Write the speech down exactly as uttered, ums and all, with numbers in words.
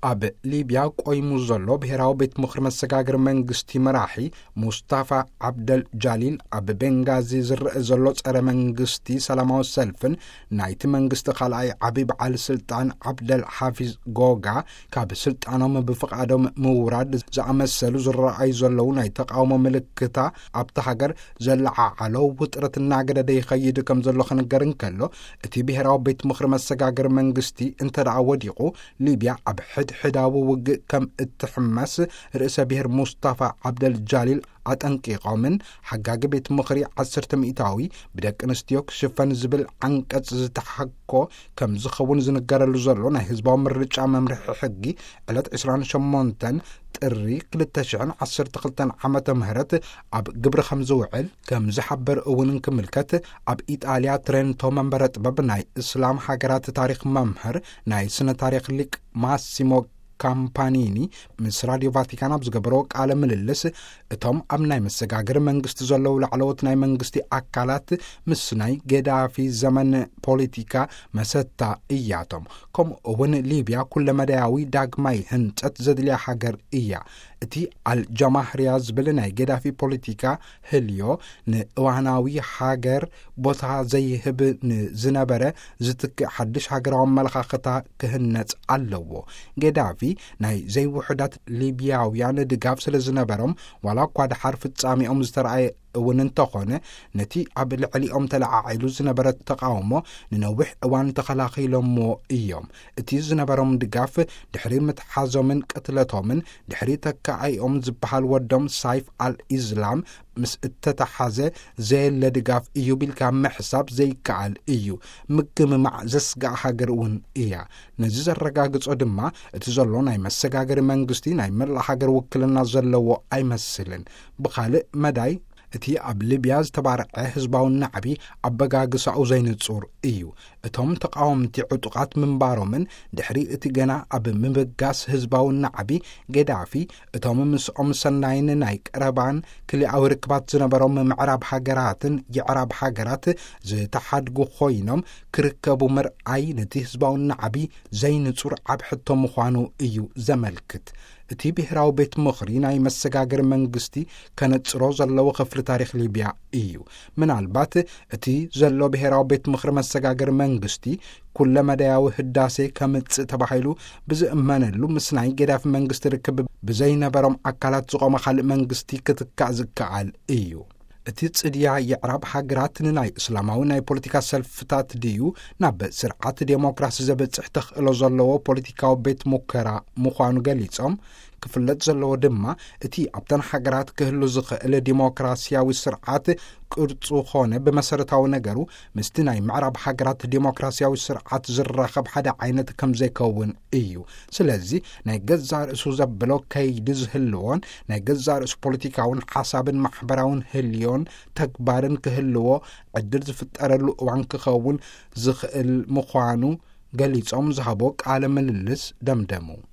ኣብ ሊብያ ቆይሙ ዘሎ ብሄራዊ ቤት ምክሪ መሰጋገር መንግስቲ መራሒ ሙስጣፋ ዓብደል ጃሊል ኣብ ቤንጋዚ ዝርአ ዘሎ ጸረ መንግስቲ ሰላማዊ ሰልፍን ናይቲ መንግስቲ ካልኣይ ዓብይ በዓል ስልጣን ዓብደል ሓፊዝ ጎጋ ካብ ስልጣኖም ብፍቃዶም ምውራድ ዝኣመሰሉ ዝረኣዩ ዘለው ናይ ተቃውሞ ምልክታ ኣብታ ሃገር ዘለዓዓሎ ውጥረት እናገደደ ይኸይድ ከም ዘሎ ክንገርን ከሎ እቲ ብሄራዊ ቤት ምክሪ መሰጋገር መንግስቲ እንተደኣ ወዲቑ ሊብያ ኣብ ሕዳዊ ውግእ ከም እትሕመስ ርእሰ ብሔር ሙስጣፋ ዓብደል ጃሊል ኣጠንቂቖምን ሓጋጊ ቤት ምክሪ ዓሰርተ ሚእታዊ ብደቂ ኣንስትዮ ክሽፈን ዝብል ዓንቀጽ ዝተሓኮ ከም ዝኸውን ዝንገረሉ ዘሎ ናይ ህዝባዊ ምርጫ መምርሒ ሕጊ ዕለት ዒስራን ሸሞንተ ጥሪ ክልተ ሽሕን ዓሰርተ ክልተን ዓመተ ምህረት ኣብ ግብሪ ከም ዝውዕል ከም ዝሓበር እውን ክምልከት ኣብ ኢጣልያ ትሬንቶ መንበረ ጥበብ ናይ እስላም ሃገራት ታሪክ መምህር ናይ ስነ ታሪክ ሊቅ ማሲሞ ካምፓኒኒ ምስ ራድዮ ቫቲካን ኣብ ዝገበሮ ቃለ ምልልስ እቶም ኣብ ናይ መሰጋገር መንግስቲ ዘለው ላዕለዎት ናይ መንግስቲ ኣካላት ምስ ናይ ገዳፊ ዘመን ፖለቲካ መሰታ እያቶም ከምኡ እውን ሊብያ ኩለ መዳያዊ ዳግማይ ህንፀት ዘድልያ ሃገር እያ እቲ አልጀማህርያ ዝብል ናይ ገዳፊ ፖለቲካ ህልዮ ንእዋናዊ ሃገር ቦታ ዘይህብ ንዝነበረ ዝትክእ ሓድሽ ሃገራዊ መለኻኸታ ክህነጽ ኣለዎ ገዳፊ ናይ ዘይውሕዳት ሊብያውያን ድጋፍ ስለ ዝነበሮም ዋላ እኳ ድሓር ፍጻሚኦም ዝተረኣየ እውን እንተኾነ ነቲ ኣብ ልዕሊኦም ተለዓዒሉ ዝነበረ ተቃውሞ ንነዊሕ እዋን ተኸላኺሎሞ እዮም እቲ ዝነበሮም ድጋፍ ድሕሪ ምትሓዞምን ቅትለቶምን ድሕሪ ተካኣይኦም ዝበሃል ወዶም ሳይፍ አልኢስላም ምስ እተተሓዘ ዘየለ ድጋፍ እዩ ቢልካ ምሕሳብ ዘይከኣል እዩ ምግምማዕ ዘስጋእ ሃገር እውን እያ ነዚ ዘረጋግጾ ድማ እቲ ዘሎ ናይ መሰጋገሪ መንግስቲ ናይ መላእ ሃገር ውክልና ዘለዎ ኣይመስልን ብኻልእ መዳይ እቲ ኣብ ሊብያ ዝተባርዐ ህዝባዊ ናዕቢ ኣበጋግሳኡ ዘይንጹር እዩ እቶም ተቃወምቲ ዕጡቃት ምንባሮምን ድሕሪ እቲ ገና ኣብ ምብጋስ ህዝባዊ ናዕቢ ገዳፊ እቶም ምስኦም ሰናይን ናይ ቀረባን ክልኣዊ ርክባት ዝነበሮም ምዕራብ ሃገራትን የዕራብ ሃገራት ዝተሓድጉ ኮይኖም ክርከቡ ምርኣይ ነቲ ህዝባዊ ናዕቢ ዘይንጹር ዓብ ሕቶ ምዃኑ እዩ ዘመልክት እቲ ብሄራዊ ቤት ምኽሪ ናይ መሰጋገር መንግስቲ ከነጽሮ ዘለዎ ክፍሊ ታሪክ ሊብያ እዩ ምናልባት እቲ ዘሎ ብሄራዊ ቤት ምኽሪ መሰጋገር መንግስቲ ኩለ መዳያዊ ህዳሴ ከምጽእ ተባሂሉ ብዝእመነሉ ምስ ናይ ገዳፊ መንግስቲ ርክብ ብዘይነበሮም ኣካላት ዝቆመ ካልእ መንግስቲ ክትካእ ዝከኣል እዩ እቲ ጽድያ የዕራብ ሃገራት ናይ እስላማዊ ናይ ፖለቲካ ሰልፍታት ድዩ ናብ ስርዓት ዴሞክራሲ ዘበጽሕ ተኽእሎ ዘለዎ ፖለቲካዊ ቤት ሙከራ ምዃኑ ገሊጾም ክፍለጥ ዘለዎ ድማ እቲ ኣብተን ሃገራት ክህሉ ዝኽእል ዲሞክራሲያዊ ስርዓት ቅርጹ ኾነ ብመሰረታዊ ነገሩ ምስቲ ናይ ምዕራብ ሃገራት ዲሞክራሲያዊ ስርዓት ዝራኸብ ሓደ ዓይነት ከም ዘይከውን እዩ ስለዚ ናይ ገዛ ርእሱ ዘብሎ ከይዲ ዝህልዎን ናይ ገዛ ርእሱ ፖለቲካውን ሓሳብን ማሕበራውን ህልዮን ተግባርን ክህልዎ ዕድል ዝፍጠረሉ እዋን ክኸውን ዝኽእል ምዃኑ ገሊጾም ዝሃቦ ቃለ ምልልስ ደምደሙ